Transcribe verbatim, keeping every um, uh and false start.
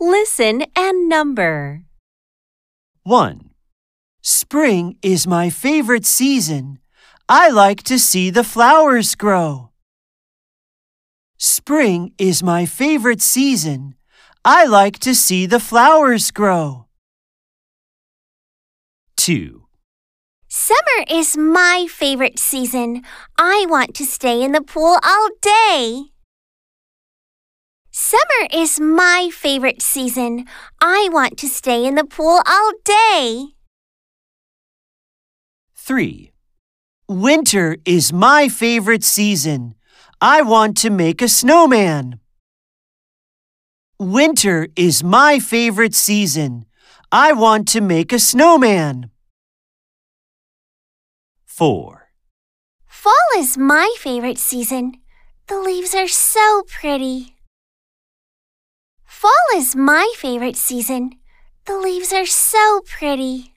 Listen and number. one. Spring is my favorite season. I like to see the flowers grow. Spring is my favorite season. I like to see the flowers grow. two. Summer is my favorite season. I want to stay in the pool all day. Summer is my favorite season. I want to stay in the pool all day. three. Winter is my favorite season. I want to make a snowman. Winter is my favorite season. I want to make a snowman. four. Fall is my favorite season. The leaves are so pretty. Fall is my favorite season. The leaves are so pretty.